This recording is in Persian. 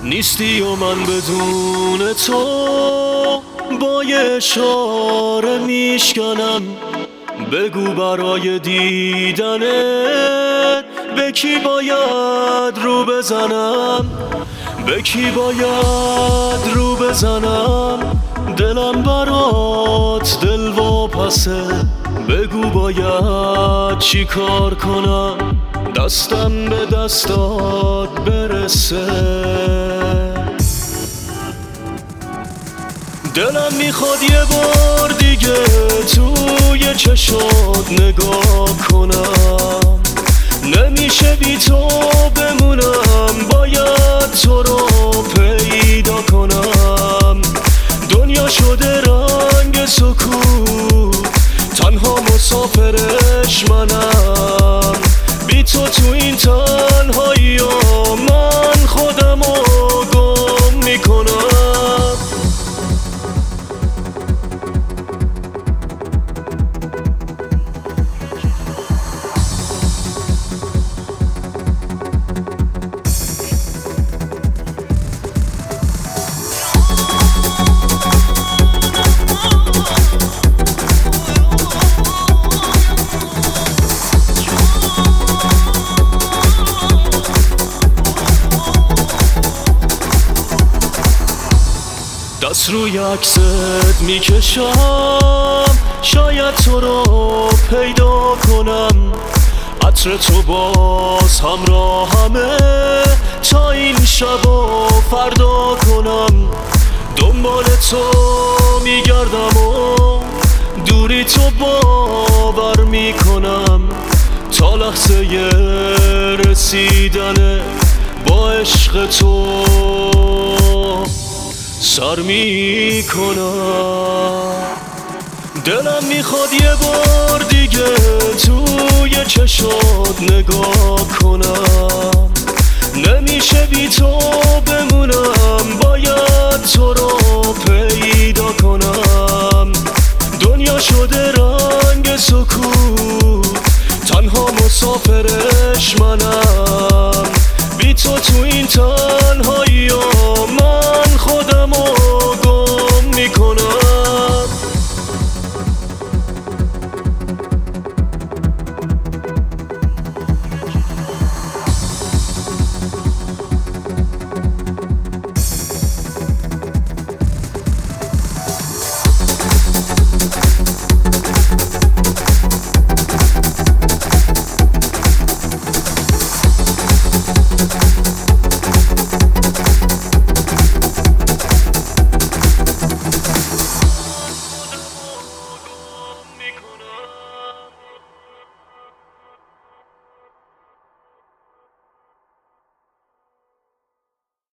نیستی و من بدون تو با یه اشاره میشکنم. بگو برای دیدنت به کی باید رو بزنم، به کی باید رو بزنم. دلم برات دل واپسه، بگو باید چی کار کنم دستم به دستات برسه. دلم میخواد یه بار دیگه توی چشات نگاه کنم. نمیشه بی تو بمونم، باید تو رو پیدا کنم. دنیا شده رنگ سکوت، تنها مسافرش منم. بی تو این تنهایی من خودم رو گم میکنم. دست روی عکست میکشم، شاید تو رو پیدا کنم. عطر تو باز همراهمه تا این شب و فردا کنم. دنبال تو میگردم و دوری تو باور میکنم. تا لحظه رسیدن با عشق تو سر میکنم. دلم میخواد یه بار دیگه توی چشات نگاه کنم. نمیشه بی تو بمونم، باید تو رو پیدا کنم. دنیا شده رنگ سکوت، تنها مسافرش منم. بی تو این تنهایی